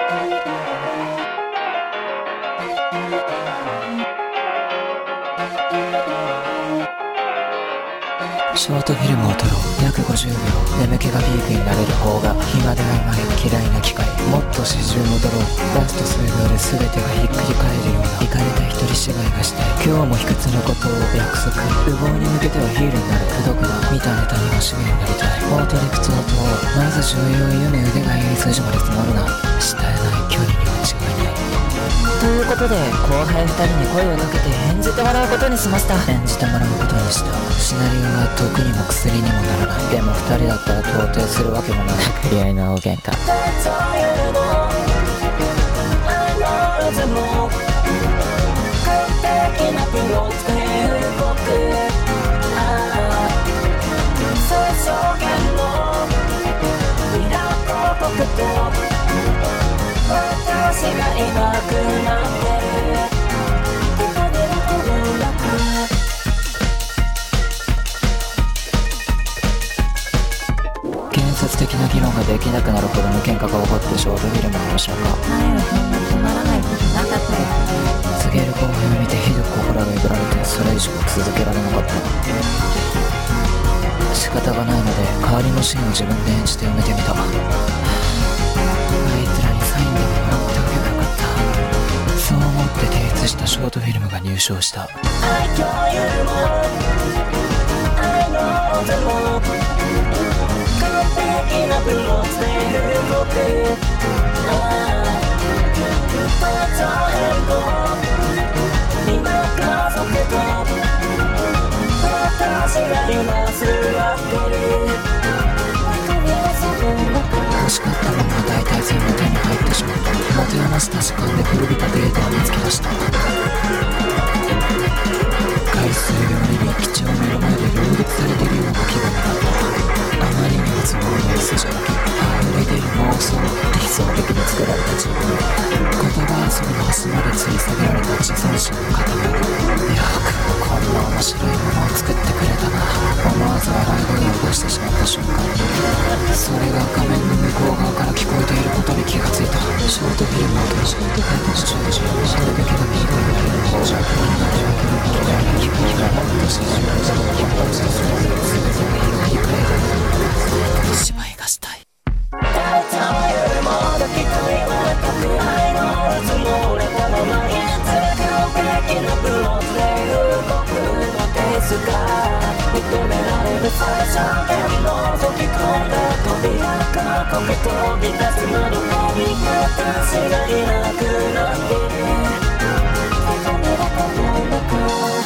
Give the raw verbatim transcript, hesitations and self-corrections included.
ショートフィルムを撮ろう。約ごじゅうびょう。眠気がピークになれる方が暇ではない嫌いな機会。もっと始終を撮ろう。ラスト数秒で全てがひっくり返るようなイカれた一人芝居がしたい。今日も卑屈なことを約束。無謀に向けてはヒールになる。くどくな見たネタには資源になりたい。オート理屈を問おう。まず重要を読め。腕がいい数字まで積もるな。慕えない距離には違いない。 ということで後輩ふたりに声をかけて演じてもらうことにしました。 演じてもらうことにした。シナリオは毒にも薬にもならない。でもふたりだったら到底するわけもない。 殴り合いの大喧嘩。 私がいなくなってる。 建設的な議論ができなくなるほどの喧嘩が起こってショートフィルムの面白か。 前はそんなつまらないことなかったよ。 告げる後輩を見てひどく心が揺られて、それ以上続けられなかった。仕方がないので代わりのシーンを自分で演じて埋めてみた。あいつらにサインでももらっておけばよかった。そう思って提出したショートフィルムが入賞した。 愛共有も愛の音も完璧なブロックで動く。パート変更今家族と私が今座ってる。 欲しかったものは大体全部手に入ってしまった。持て余した時間で古びたデータを見つけ出した。回数より立地を目の前で両立されているような気分だった。あまりにも都合のいい筋書き、溢れ出る妄想、理想的に作られた自分、言葉遊びの端まで吊り下げられた自尊心の塊。よくこんな面白いものを作ってくれたな。思わず笑い声を起こしてしまった瞬間に、それが画面の向こう側から聞こえていることに気がついた。ショートフィルムを撮る。ショートフィルムを撮る。それだけがピークになれる方じゃ、こんな手分けの嫌いな気分がもっとしない。芝居がしたい。 誰というもどきと言われたくらいの積もれたままに完璧なブロックで動くのですが、認められる最小限の覗き込んだ扉がこけ飛び出すなどに私がいなくなってる。